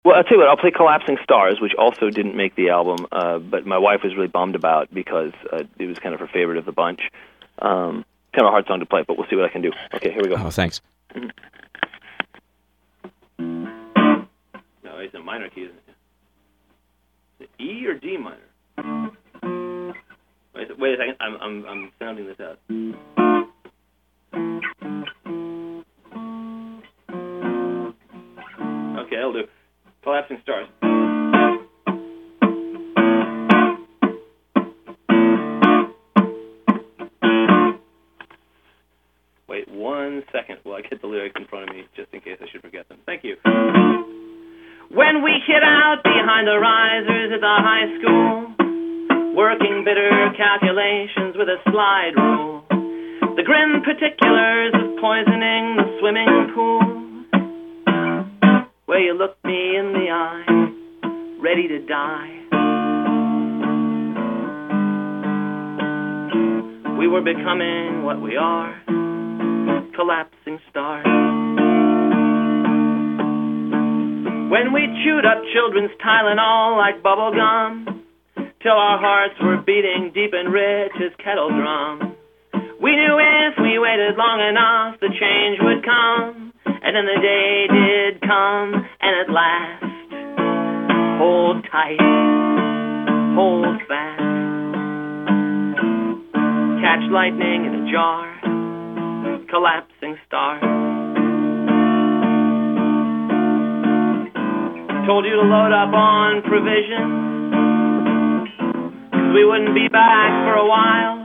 Well, I'll tell you what, I'll play Collapsing Stars, which also didn't make the album, but my wife was really bummed about because it was kind of her favorite of the bunch. Kind of a hard song to play, but we'll see what I can do. Okay, here we go. Oh, thanks. Mm-hmm. No, it's a minor key, isn't it? Is it E or D minor? Wait a second, I'm sounding this out. Okay, that'll do. Collapsing Stars. Wait 1 second while I get the lyrics in front of me, just in case I should forget them. Thank you. When we hid out behind the risers at the high school, working bitter calculations with a slide rule, the grim particulars of poisoning the swimming pool, where you looked me in the eye, ready to die. We were becoming what we are, collapsing stars. When we chewed up children's Tylenol like bubble gum, till our hearts were beating deep and rich as kettle drums. We knew if we waited long enough, the change would come. And then the day did come, and at last, hold tight, hold fast. Catch lightning in a jar, collapsing stars. Told you to load up on provisions, 'cause we wouldn't be back for a while.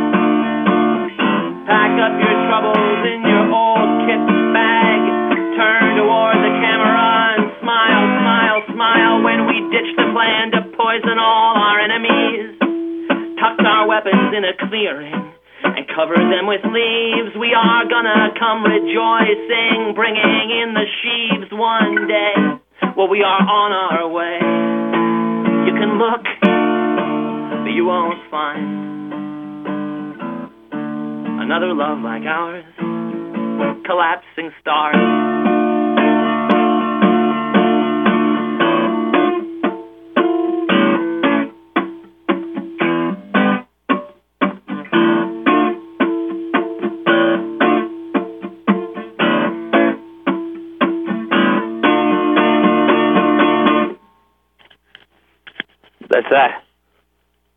Pack up your troubles in your old kit bag. Turn toward the camera and smile, smile, smile. When we ditched the plan to poison all our enemies, tucked our weapons in a clearing and covered them with leaves. We are gonna come rejoicing, bringing in the sheaves one day. Well, we are on our way. You can look, but you won't find another love like ours, collapsing stars.